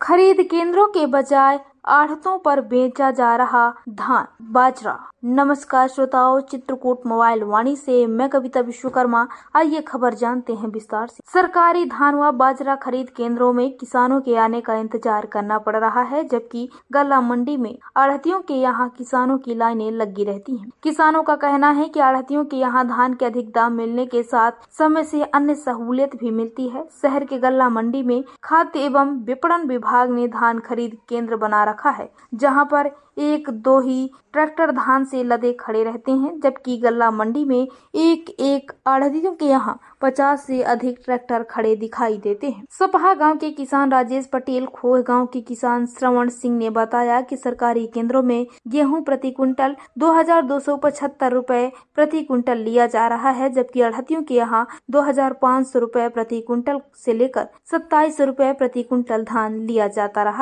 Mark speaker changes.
Speaker 1: खरीद केंद्रों के बजाय आढ़तों पर बेचा जा रहा धान बाजरा। नमस्कार श्रोताओं, चित्रकूट मोबाइल वाणी से मैं कविता विश्वकर्मा। आइए खबर जानते हैं विस्तार से। सरकारी धान व बाजरा खरीद केंद्रों में किसानों के आने का इंतजार करना पड़ रहा है, जबकि गल्ला मंडी में आढ़तियों के यहाँ किसानों की लाइनें लगी रहती हैं। किसानों का कहना है कि आढ़तियों के यहाँ धान के अधिक दाम मिलने के साथ समय से अन्य सहूलियत भी मिलती है। शहर के गल्ला मंडी में खाद्य एवं विपणन विभाग ने धान खरीद केंद्र बना रखा है, जहां पर एक दो ही ट्रैक्टर धान से लदे खड़े रहते हैं, जबकि गल्ला मंडी में एक आढ़तियों के यहाँ 50 से अधिक ट्रैक्टर खड़े दिखाई देते हैं। सपहा गांव के किसान राजेश पटेल, खोह गांव के किसान श्रवण सिंह ने बताया कि सरकारी केंद्रों में गेहूं प्रति क्विंटल 2275 रुपए प्रति क्विंटल लिया जा रहा है, जबकि आढ़तियों के यहाँ 2500 रुपए प्रति क्विंटल से लेकर 2700 रुपए प्रति क्विंटल धान लिया जाता रहा।